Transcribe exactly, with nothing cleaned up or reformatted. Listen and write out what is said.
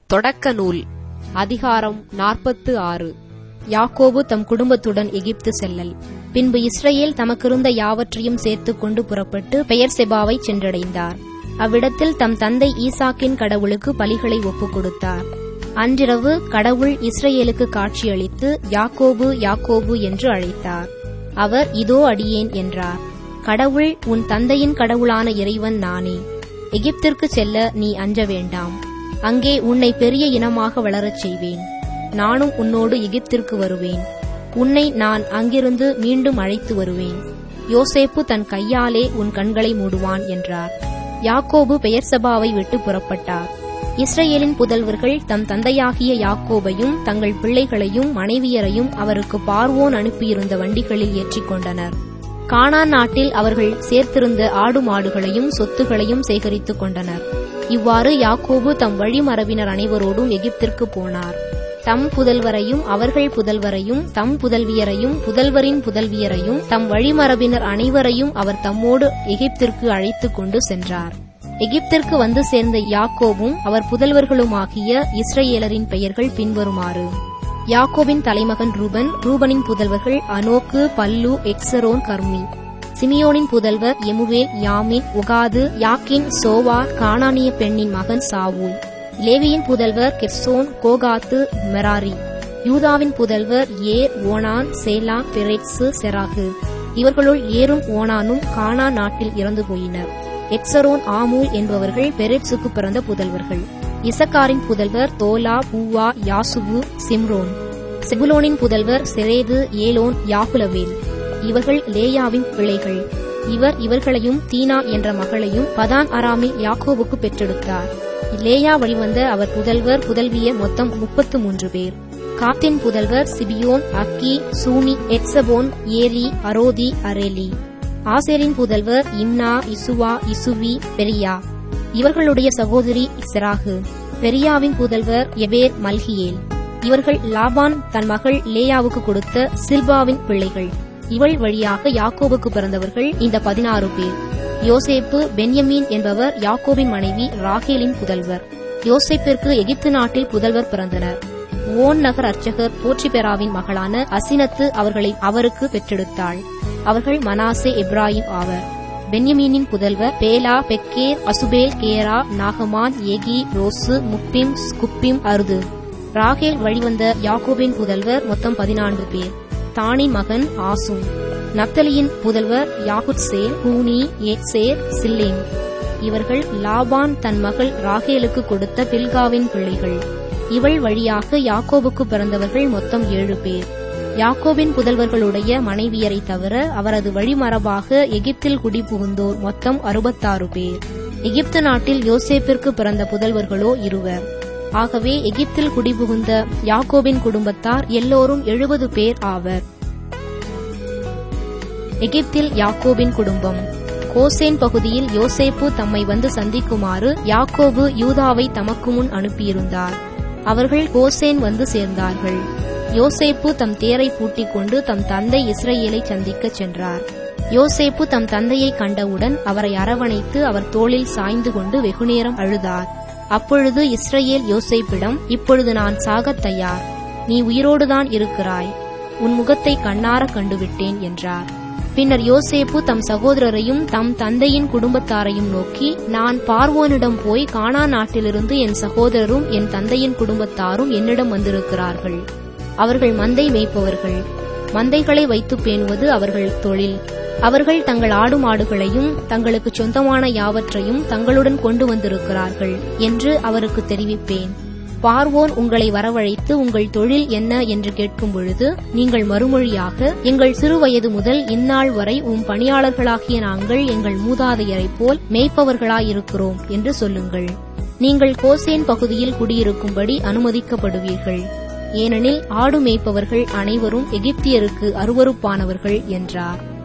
தொடக்க நூல் அதிகாரம் நாற்பத்து ஆறு. யாக்கோபு தம் குடும்பத்துடன் எகிப்து செல்லல். பின்பு இஸ்ரவேல் தமக்கிருந்த யாவற்றையும் சேர்த்துக் கொண்டு புறப்பட்டு பெயர்செபாவை சென்றடைந்தார். அவ்விடத்தில் தம் தந்தை ஈசாக்கின் கடவுளுக்கு பலிகளை ஒப்புக் கொடுத்தார். அன்றிரவு கடவுள் இஸ்ரவேலுக்கு காட்சியளித்து யாக்கோபு யாக்கோபு என்று அழைத்தார். அவர் இதோ அடியேன் என்றார். கடவுள், உன் தந்தையின் கடவுளான இறைவன் நானே. எகிப்திற்கு செல்ல நீ அஞ்ச வேண்டாம். அங்கே உன்னை பெரிய இனமாக வளரச் செய்வேன். நானும் உன்னோடு எகிப்திற்கு வருவேன். உன்னை நான் அங்கிருந்து மீண்டும் அழைத்து வருவேன். யோசேப்பு தன் கையாலே உன் கண்களை மூடுவான் என்றார். யாக்கோபு பெயர்செபாவை விட்டு புறப்பட்டார். இஸ்ரவேலின் புதல்வர்கள் தம் தந்தையாகிய யாக்கோபையும் தங்கள் பிள்ளைகளையும் மனைவியரையும் அவருக்கு பார்வோன் அனுப்பியிருந்த வண்டிகளில் ஏற்றிக் கொண்டனர். கானான் நாட்டில் அவர்கள் சேர்த்திருந்த ஆடு மாடுகளையும் சொத்துகளையும் சேகரித்துக் கொண்டனர். இவ்வாறு யாக்கோபு தம் வழிமரபினர் அனைவரோடும் எகிப்திற்கு போனார். தம் புதல்வரையும் அவர்கள் புதல்வரையும் தம் புதல்வியரையும் புதல்வரின் புதல்வியரையும் தம் வழிமரபினர் அனைவரையும் அவர் தம்மோடு எகிப்திற்கு அழைத்துக் கொண்டு சென்றார். எகிப்திற்கு வந்து சேர்ந்த யாக்கோபும் அவர் புதல்வர்களுமாகிய இஸ்ரவேலரின் பெயர்கள் பின்வருமாறு. யாக்கோபின் தலைமகன் ரூபன். ரூபனின் புதல்வர்கள் அனோக்கு, பல்லு, எக்சரோன், கர்மி. சிமியோனின் புதல்வர் எமுவேல், யாமின், உகாது, யாக்கின், சோவார், கானானிய பெண்ணின் மகன் சாவூல். லேவியின் புதல்வர் கெர்சோன், கோகாத்து, மெராரி. யூதாவின் புதல்வர் ஏர், ஓனான், சேலா, பெரேட்சு, செராகு. இவர்களுள் ஏரும் ஓனானும் கானான் நாட்டில் இறந்து போயினர். எக்சரோன், ஆமூல் என்பவர்கள் பெரேட்சுக்கு பிறந்த புதல்வர்கள். இசக்காரின் புதல்வர் தோலா, பூவா, யாசுபு, சிம்ரோன். செபுலோனின் புதல்வர் செரேது, ஏலோன், யாகுலவேல். இவர்கள் லேயாவின் பிள்ளைகள். இவர் இவர்களையும் தீனா என்ற மகளையும் பதான் அராமில் யாக்கோபுக்கு பெற்றெடுத்தார். லேயா வழிவந்த அவர் புதல்வர் புதல்விய மொத்தம் முப்பத்து மூன்று பேர். காத்தின் புதல்வர் சிபியோன், அக்கி, சூனி, எட்சபோன், ஏரி, அரோதி, அரேலி. ஆசேரின் புதல்வர் இம்னா, இசுவா, இசுவி, பெரியா. இவர்களுடைய சகோதரி செராகு. பெரியாவின் புதல்வர் எபேர், மல்கியேல். இவர்கள் லாபான் தன் மகள் லேயாவுக்கு கொடுத்த சில்பாவின் பிள்ளைகள். இவள் வழியாக யாக்கோபுக்கு பிறந்தவர்கள் இந்த பதினாறு பேர். யோசேப்பு, பென்யமீன் என்பவர் யாக்கோபின் மனைவி ராகேலின் புதல்வர். யோசேப்பிற்கு எகிப்து நாட்டில் புதல்வர் பிறந்தனர். ஓன் நகர் அர்ச்சகர் போற்றிபெராவின் மகளான அசினத்து அவர்களை அவருக்கு பெற்றெடுத்தாள். அவர்கள் மனாசே, எப்ராயிம் ஆவர். பென்யமீனின் புதல்வர் பேலா, பெக்கேர், அசுபேல், கேரா, நாகமான், ஏகி, ரோசு, முப்பிம், ஸ்குப்பிம், அருது. ராகேல் வழிவந்த யாக்கோபின் புதல்வர் மொத்தம் பதினான்கு பேர். தானின் மகன் ஆசும். நப்தலியின் புதல்வர் யாகுத்சேல், கூனி, ஏத்சேர், சில்லேம். இவர்கள் லாபான் தன் மகள் ராகேலுக்கு கொடுத்த பில்காவின் பிள்ளைகள். இவள் வழியாக யாக்கோபுக்கு பிறந்தவர்கள் மொத்தம் ஏழு பேர். யாக்கோபின் புதல்வர்களுடைய மனைவியரை தவிர அவரது வழிமரபாக எகிப்தில் குடிபுகுந்தோர் மொத்தம் அறுபத்தாறு பேர். எகிப்து நாட்டில் யோசேப்பிற்கு பிறந்த புதல்வர்களோ இருவர். ஆகவே எகிப்தில் குடிபுகுந்த யாக்கோபின் குடும்பத்தார் எல்லோரும் எழுபது பேர் ஆவர். எகிப்தில் யாக்கோபின் குடும்பம். கோசேன் பகுதியில் யோசேப்பு தம்மை வந்து சந்திக்குமாறு யாக்கோபு யூதாவை தமக்கு முன் அனுப்பியிருந்தார். அவர்கள் கோசேன் வந்து சேர்ந்தார்கள். யோசேப்பு தம் தேரை பூட்டிக் கொண்டு தம் தந்தை இஸ்ரவேலை சந்திக்கச் சென்றார். யோசேப்பு தம் தந்தையை கண்டவுடன் அவரை அரவணைத்து அவர் தோளில் சாய்ந்து கொண்டு வெகுநேரம் அழுதார். அப்பொழுது இஸ்ரவேல் யோசேப்பிடம், இப்பொழுது நான் சாகத் தயார். நீ உயிரோடுதான் இருக்கிறாய். உன் முகத்தை கண்ணார கண்டுவிட்டேன் என்றார். பின்னர் யோசேப்பு தம் சகோதரரையும் தம் தந்தையின் குடும்பத்தாரையும் நோக்கி, நான் பார்வோனிடம் போய் கானான் நாட்டிலிருந்து என் சகோதரரும் என் தந்தையின் குடும்பத்தாரும் என்னிடம் வந்திருக்கிறார்கள். அவர்கள் மந்தை மேய்ப்பவர்கள். மந்தைகளை வைத்து பேணுவது அவர்கள் தொழில். அவர்கள் தங்கள் ஆடு மாடுகளையும் தங்களுக்கு சொந்தமான யாவற்றையும் தங்களுடன் கொண்டு வந்திருக்கிறார்கள் என்று அவருக்கு தெரிவிப்பேன். பார்வோன் உங்களை வரவழைத்து உங்கள் தொழில் என்ன என்று கேட்கும் பொழுது நீங்கள் மறுமொழியாக, எங்கள் சிறுவயது முதல் இந்நாள் வரை உம் பணியாளர்களாகிய நாங்கள் எங்கள் மூதாதையரைப் போல் மேய்ப்பவர்களாயிருக்கிறோம் என்று சொல்லுங்கள். நீங்கள் கோசேன் பகுதியில் குடியிருக்கும்படி அனுமதிக்கப்படுவீர்கள். ஏனெனில் ஆடு மேய்ப்பவர்கள் அனைவரும் எகிப்தியருக்கு அருவருப்பானவர்கள் என்றார்.